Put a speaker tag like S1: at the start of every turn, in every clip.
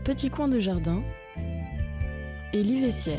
S1: petit coin de jardin, Élie Vessière.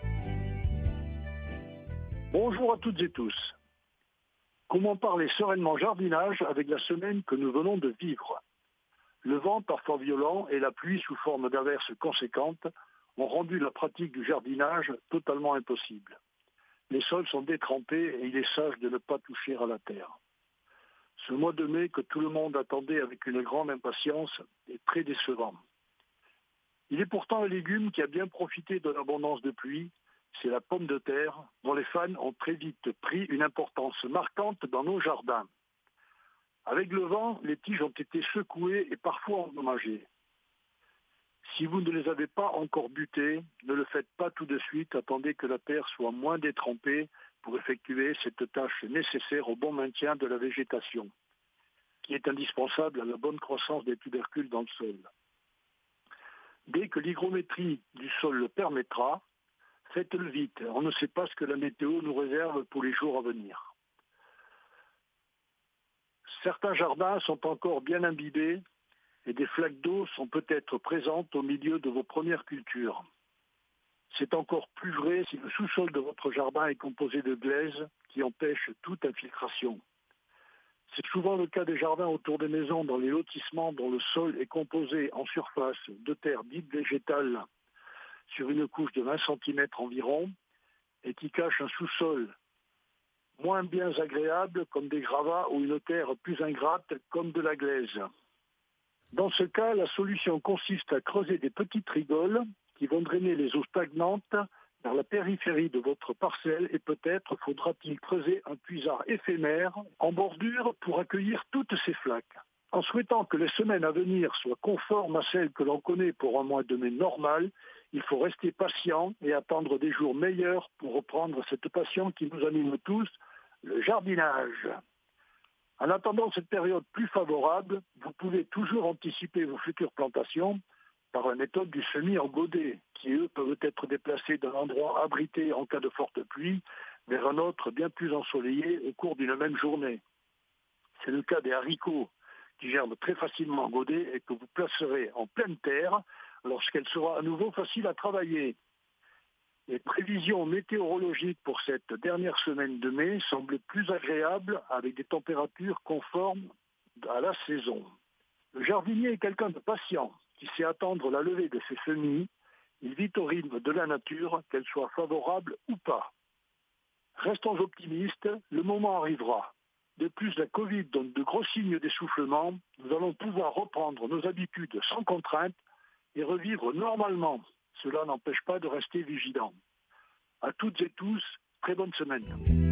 S2: Bonjour à toutes et tous. Comment parler sereinement jardinage avec la semaine que nous venons de vivre? Le vent parfois violent et la pluie sous forme d'averses conséquentes ont rendu la pratique du jardinage totalement impossible. Les sols sont détrempés et il est sage de ne pas toucher à la terre. Ce mois de mai que tout le monde attendait avec une grande impatience est très décevant. Il est pourtant un légume qui a bien profité de l'abondance de pluie, c'est la pomme de terre, dont les fans ont très vite pris une importance marquante dans nos jardins. Avec le vent, les tiges ont été secouées et parfois endommagées. Si vous ne les avez pas encore butées, ne le faites pas tout de suite, attendez que la terre soit moins détrempée pour effectuer cette tâche nécessaire au bon maintien de la végétation, qui est indispensable à la bonne croissance des tubercules dans le sol. Dès que l'hygrométrie du sol le permettra, faites-le vite, on ne sait pas ce que la météo nous réserve pour les jours à venir. Certains jardins sont encore bien imbibés et des flaques d'eau sont peut-être présentes au milieu de vos premières cultures. C'est encore plus vrai si le sous-sol de votre jardin est composé de glaise qui empêche toute infiltration. C'est souvent le cas des jardins autour des maisons dans les lotissements dont le sol est composé en surface de terre dite végétale sur une couche de 20 cm environ et qui cache un sous-sol moins bien agréable comme des gravats ou une terre plus ingrate comme de la glaise. Dans ce cas, la solution consiste à creuser des petites rigoles qui vont drainer les eaux stagnantes vers la périphérie de votre parcelle et peut-être faudra-t-il creuser un puisard éphémère en bordure pour accueillir toutes ces flaques. En souhaitant que les semaines à venir soient conformes à celles que l'on connaît pour un mois de mai normal, il faut rester patient et attendre des jours meilleurs pour reprendre cette passion qui nous anime tous, le jardinage. En attendant cette période plus favorable, vous pouvez toujours anticiper vos futures plantations par la méthode du semis en godet, qui eux peuvent être déplacés d'un endroit abrité en cas de forte pluie vers un autre bien plus ensoleillé au cours d'une même journée. C'est le cas des haricots qui germent très facilement en godet et que vous placerez en pleine terre lorsqu'elle sera à nouveau facile à travailler. Les prévisions météorologiques pour cette dernière semaine de mai semblent plus agréables avec des températures conformes à la saison. Le jardinier est quelqu'un de patient qui sait attendre la levée de ses semis. Il vit au rythme de la nature, qu'elle soit favorable ou pas. Restons optimistes, le moment arrivera. De plus, la Covid donne de gros signes d'essoufflement. Nous allons pouvoir reprendre nos habitudes sans contrainte et revivre normalement. Cela n'empêche pas de rester vigilant. À toutes et tous, très bonne semaine.